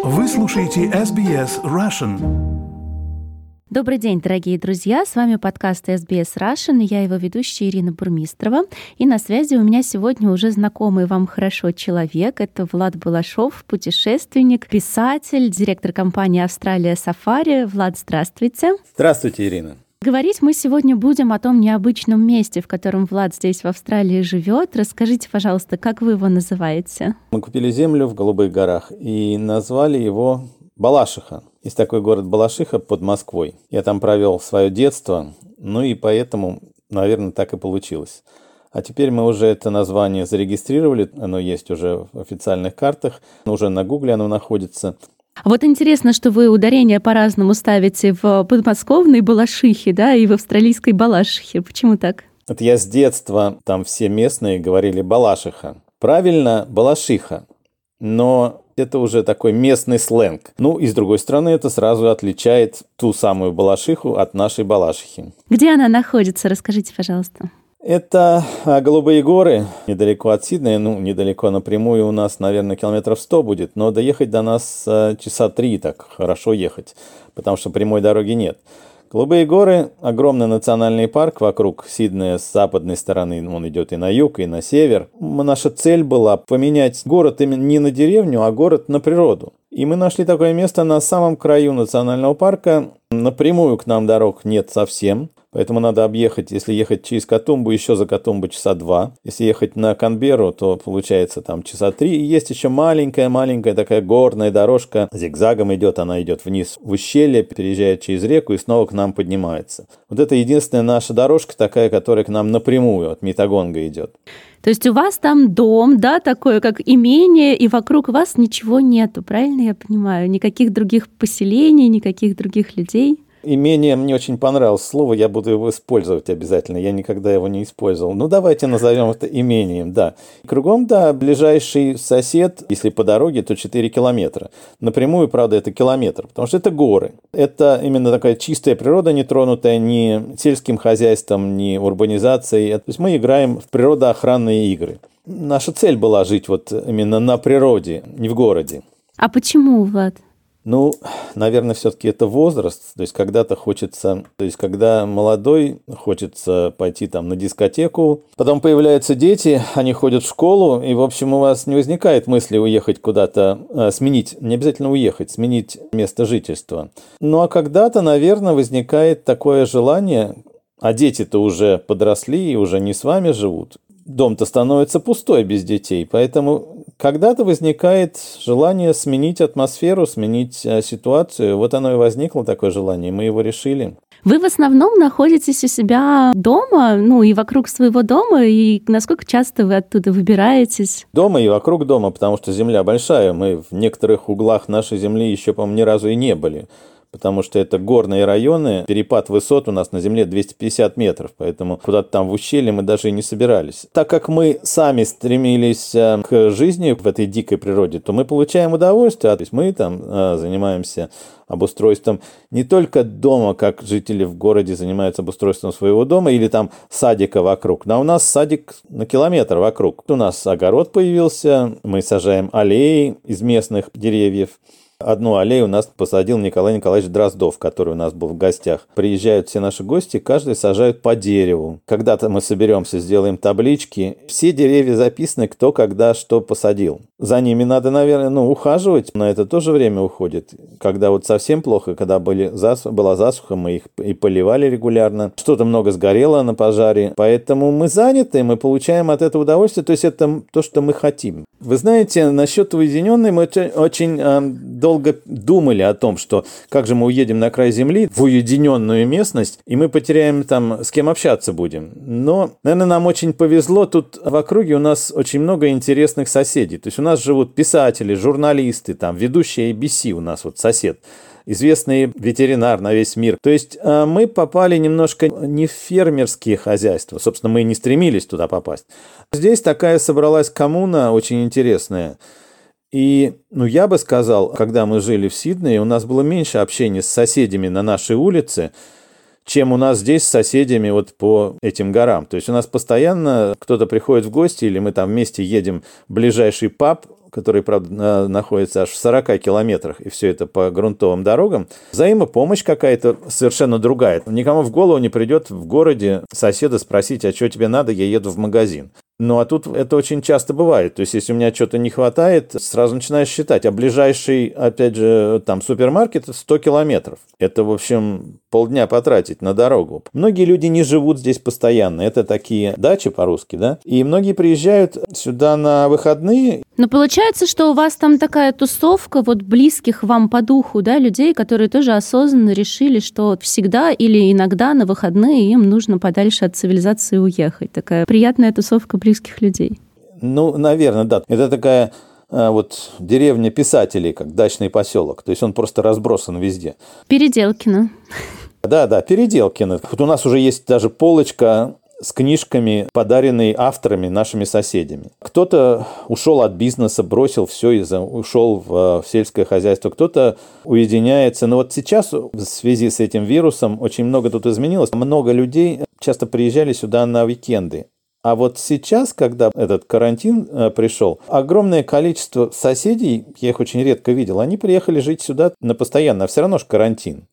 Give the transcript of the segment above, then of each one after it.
Вы слушаете SBS Russian. Добрый день, дорогие друзья! С вами подкаст SBS Russian, и я его ведущая Ирина Бурмистрова. И на связи у меня сегодня уже знакомый вам хорошо человек. Это Влад Балашов, путешественник, писатель, директор компании «Австралия Сафари». Влад, здравствуйте! Здравствуйте, Ирина! Говорить мы сегодня будем о том необычном месте, в котором Влад здесь, в Австралии, живет. Расскажите, пожалуйста, как вы его называете? Мы купили землю в Голубых горах и назвали его Балашиха. Есть такой город Балашиха под Москвой. Я там провел свое детство, и поэтому, наверное, так и получилось. А теперь мы уже это название зарегистрировали, оно есть уже в официальных картах, уже на Гугле оно находится. Вот интересно, что вы ударение по-разному ставите в подмосковной Балашихе, да, и в австралийской Балашихе. Почему так? Это я с детства, там все местные говорили Балашиха. Правильно, Балашиха, но это уже такой местный сленг. И с другой стороны, это сразу отличает ту самую Балашиху от нашей Балашихи. Где она находится? Расскажите, пожалуйста. Это Голубые горы, недалеко от Сиднея, недалеко напрямую у нас, наверное, километров 100 будет, но доехать до нас часа 3 так хорошо ехать, потому что прямой дороги нет. Голубые горы – огромный национальный парк вокруг Сиднея с западной стороны, он идет и на юг, и на север. Наша цель была поменять город именно не на деревню, а город на природу. И мы нашли такое место на самом краю национального парка. Напрямую к нам дорог нет совсем. Поэтому надо объехать, если ехать через Катумбу, еще за Катумбу часа 2. Если ехать на Канберру, то получается там часа 3. И есть еще маленькая такая горная дорожка. Зигзагом идет, она идет вниз в ущелье, переезжает через реку и снова к нам поднимается. Вот это единственная наша дорожка такая, которая к нам напрямую от Митагонга идет. То есть у вас там дом, да, такое как имение, и вокруг вас ничего нету, правильно я понимаю? Никаких других поселений, никаких других людей? Имение, мне очень понравилось слово, я буду его использовать обязательно, я никогда его не использовал. Давайте назовем это имением, да. Кругом, да, ближайший сосед, если по дороге, то 4 километра. Напрямую, правда, это километр, потому что это горы. Это именно такая чистая природа, не тронутая ни сельским хозяйством, ни урбанизацией. То есть мы играем в природоохранные игры. Наша цель была жить вот именно на природе, не в городе. А почему, Влад? Наверное, все-таки это возраст. То есть, когда-то хочется... То есть, когда молодой, хочется пойти там на дискотеку. Потом появляются дети, они ходят в школу. И, в общем, у вас не возникает мысли уехать куда-то, сменить, не обязательно уехать, сменить место жительства. А когда-то, наверное, возникает такое желание... А дети-то уже подросли и уже не с вами живут. Дом-то становится пустой без детей, поэтому когда-то возникает желание сменить атмосферу, сменить ситуацию. Вот оно и возникло, такое желание, мы его решили. Вы в основном находитесь у себя дома, и вокруг своего дома, и насколько часто вы оттуда выбираетесь? Дома и вокруг дома, потому что земля большая, мы в некоторых углах нашей земли еще, по-моему, ни разу и не были. Потому что это горные районы, перепад высот у нас на земле 250 метров, поэтому куда-то там в ущелье мы даже и не собирались. Так как мы сами стремились к жизни в этой дикой природе, то мы получаем удовольствие, то есть мы там занимаемся обустройством не только дома, как жители в городе занимаются обустройством своего дома или там садика вокруг, но у нас садик на километр вокруг. У нас огород появился, мы сажаем аллеи из местных деревьев. Одну аллею у нас посадил Николай Николаевич Дроздов, который у нас был в гостях. Приезжают все наши гости, каждый сажает по дереву. Когда-то мы соберемся, сделаем таблички. Все деревья записаны, кто когда что посадил. За ними надо, наверное, ухаживать. На это тоже время уходит. Когда вот совсем плохо, когда была засуха, мы их и поливали регулярно. Что-то много сгорело на пожаре. Поэтому мы заняты, мы получаем от этого удовольствие. То есть это то, что мы хотим. Вы знаете, насчет уединенной мы очень долго думали о том, что как же мы уедем на край земли в уединенную местность, и мы потеряем там, с кем общаться будем. Но, наверное, нам очень повезло. Тут в округе у нас очень много интересных соседей. То есть у нас живут писатели, журналисты, там, ведущие ABC у нас вот сосед. Известный ветеринар на весь мир. То есть мы попали немножко не в фермерские хозяйства. Собственно, мы не стремились туда попасть. Здесь такая собралась коммуна очень интересная. И, я бы сказал, когда мы жили в Сиднее, у нас было меньше общения с соседями на нашей улице, чем у нас здесь с соседями вот по этим горам. То есть у нас постоянно кто-то приходит в гости, или мы там вместе едем в ближайший паб, который, правда, находится аж в 40 километрах, и все это по грунтовым дорогам, взаимопомощь какая-то совершенно другая. Никому в голову не придет в городе соседа спросить, а что тебе надо, я еду в магазин. Ну, а тут это очень часто бывает. То есть, если у меня чего-то не хватает, сразу начинаешь считать. А ближайший, опять же, там супермаркет 100 километров. Это, в общем, полдня потратить на дорогу. Многие люди не живут здесь постоянно. Это такие дачи по-русски, да? И многие приезжают сюда на выходные. Но получается, что у вас там такая тусовка вот близких вам по духу, да, людей, которые тоже осознанно решили, что всегда или иногда на выходные им нужно подальше от цивилизации уехать. Такая приятная тусовка близких людей. Ну, наверное, да. Это такая вот деревня писателей, как дачный поселок. То есть он просто разбросан везде. Переделкино. Да, Переделкино. Вот у нас уже есть даже полочка с книжками, подаренные авторами, нашими соседями. Кто-то ушел от бизнеса, бросил все и ушел в сельское хозяйство. Кто-то уединяется. Но вот сейчас в связи с этим вирусом очень много тут изменилось. Много людей часто приезжали сюда на уикенды. А вот сейчас, когда этот карантин пришел, огромное количество соседей, я их очень редко видел, они приехали жить сюда на постоянно, а все равно же карантин.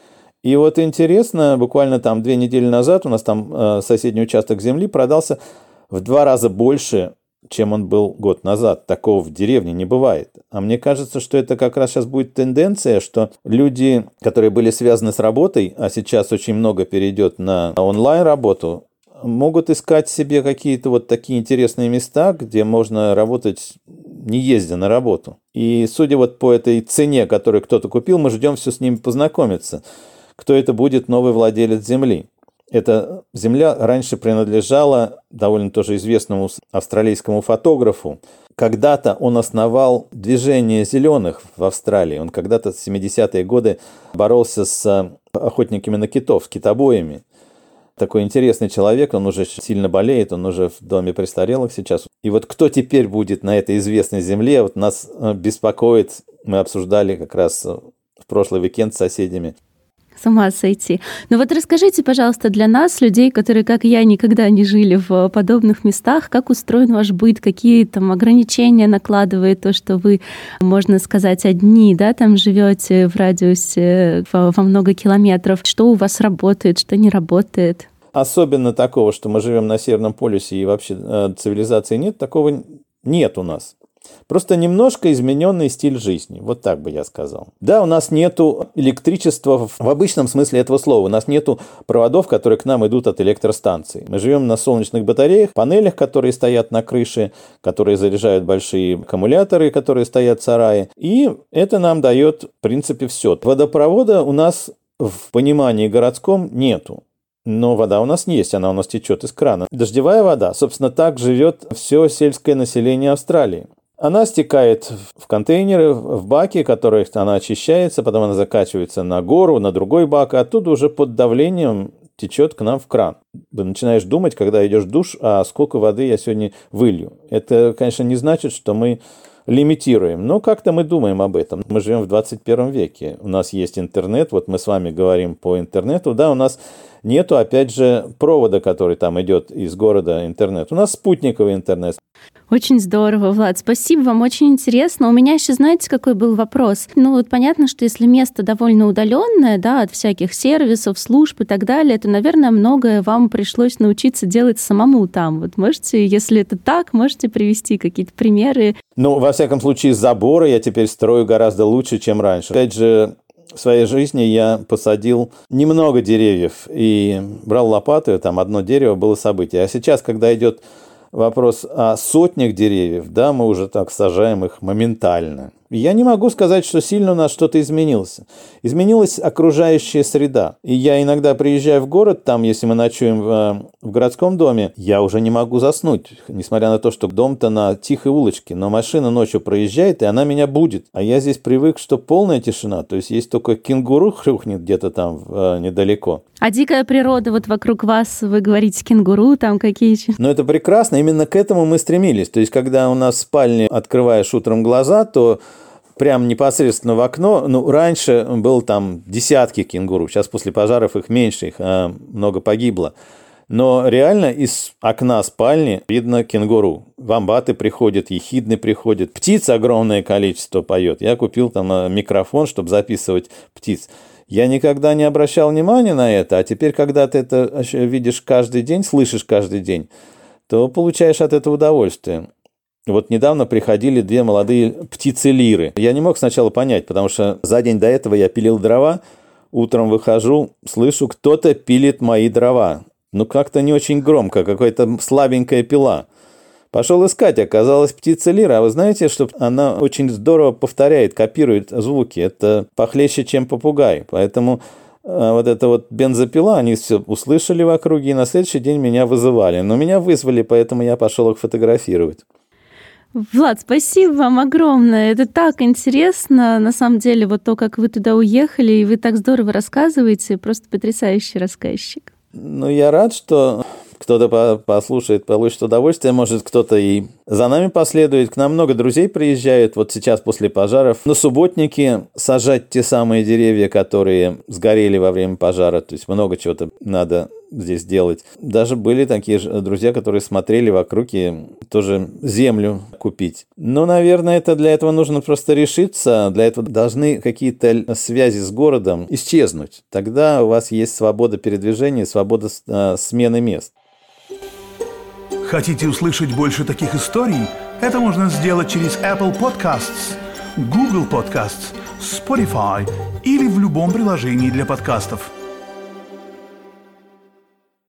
И вот интересно, буквально там 2 недели назад у нас там соседний участок земли продался в 2 раза больше, чем он был год назад. Такого в деревне не бывает. А мне кажется, что это как раз сейчас будет тенденция, что люди, которые были связаны с работой, а сейчас очень много перейдет на онлайн-работу, могут искать себе какие-то вот такие интересные места, где можно работать, не ездя на работу. И судя вот по этой цене, которую кто-то купил, мы ждем все с ними познакомиться. Кто это будет новый владелец земли? Эта земля раньше принадлежала довольно тоже известному австралийскому фотографу. Когда-то он основал движение зеленых в Австралии. Он когда-то в 70-е годы боролся с охотниками на китов, с китобоями. Такой интересный человек, он уже сильно болеет, он уже в доме престарелых сейчас. И вот кто теперь будет на этой известной земле, вот нас беспокоит, мы обсуждали как раз в прошлый уикенд с соседями. С ума сойти. Но вот расскажите, пожалуйста, для нас, людей, которые, как я, никогда не жили в подобных местах, как устроен ваш быт, какие там ограничения накладывает то, что вы, можно сказать, одни, да, там живете в радиусе во много километров, что у вас работает, что не работает? Особенно такого, что мы живем на Северном полюсе и вообще цивилизации нет, такого нет у нас. Просто немножко измененный стиль жизни. Вот так бы я сказал. Да, у нас нету электричества в обычном смысле этого слова. У нас нету проводов, которые к нам идут от электростанций. Мы живем на солнечных батареях, панелях, которые стоят на крыше, которые заряжают большие аккумуляторы, которые стоят в сарае. И это нам дает, в принципе, все. Водопровода у нас в понимании городском нету. Но вода у нас есть, она у нас течет из крана. Дождевая вода, собственно, так живет все сельское население Австралии. Она стекает в контейнеры, в баки, которых она очищается, потом она закачивается на гору, на другой бак, а оттуда уже под давлением течет к нам в кран. Ты начинаешь думать, когда идешь в душ, а сколько воды я сегодня вылью. Это, конечно, не значит, что мы лимитируем, но как-то мы думаем об этом. Мы живем в 21 веке, у нас есть интернет, вот мы с вами говорим по интернету, да, у нас нету, опять же, провода, который там идет из города интернет. У нас спутниковый интернет. Очень здорово, Влад. Спасибо вам, очень интересно. У меня еще, знаете, какой был вопрос? Ну, вот понятно, что если место довольно удаленное, да, от всяких сервисов, служб и так далее, то, наверное, многое вам пришлось научиться делать самому там. Вот можете, если это так, можете привести какие-то примеры? Ну, во всяком случае, заборы я теперь строю гораздо лучше, чем раньше. Опять же, в своей жизни я посадил немного деревьев и брал лопату, и там одно дерево было событие. А сейчас, когда идет вопрос о сотнях деревьев, да, мы уже так сажаем их моментально. Я не могу сказать, что сильно у нас что-то изменилось. Изменилась окружающая среда. И я иногда приезжаю в город, там, если мы ночуем в городском доме, я уже не могу заснуть, несмотря на то, что дом-то на тихой улочке, но машина ночью проезжает, и она меня будит. А я здесь привык, что полная тишина, то есть есть только кенгуру хрюкнет где-то там недалеко. А дикая природа вот вокруг вас, вы говорите, кенгуру там какие-то? Ну, это прекрасно, именно к этому мы стремились. То есть, когда у нас в спальне открываешь утром глаза, то прям непосредственно в окно, ну, раньше было там десятки кенгуру, сейчас после пожаров их меньше, их много погибло. Но реально из окна спальни видно кенгуру. Вомбаты приходят, ехидны приходят. Птиц огромное количество поет. Я купил там микрофон, чтобы записывать птиц. Я никогда не обращал внимания на это, а теперь, когда ты это видишь каждый день, слышишь каждый день, то получаешь от этого удовольствие. Вот недавно приходили 2 молодые птицы-лиры. Я не мог сначала понять, потому что за день до этого я пилил дрова, утром выхожу, слышу, кто-то пилит мои дрова. Ну, как-то не очень громко, какая-то слабенькая пила. Пошел искать, оказалась птица-лира. А вы знаете, что она очень здорово повторяет, копирует звуки. Это похлеще, чем попугай. Поэтому вот эта вот бензопила, они все услышали в округе, и на следующий день меня вызывали. Но меня вызвали, поэтому я пошел их фотографировать. Влад, спасибо вам огромное. Это так интересно. На самом деле, вот то, как вы туда уехали, и вы так здорово рассказываете. Просто потрясающий рассказчик. Ну, я рад, что кто-то послушает, получит удовольствие, может, кто-то и за нами последует. К нам много друзей приезжают, вот сейчас после пожаров. На субботники сажать те самые деревья, которые сгорели во время пожара. То есть много чего-то надо здесь делать. Даже были такие же друзья, которые смотрели вокруг и тоже землю купить. Но, наверное, для этого нужно просто решиться. Для этого должны какие-то связи с городом исчезнуть. Тогда у вас есть свобода передвижения, свобода смены мест. Хотите услышать больше таких историй? Это можно сделать через Apple Podcasts, Google Podcasts, Spotify или в любом приложении для подкастов.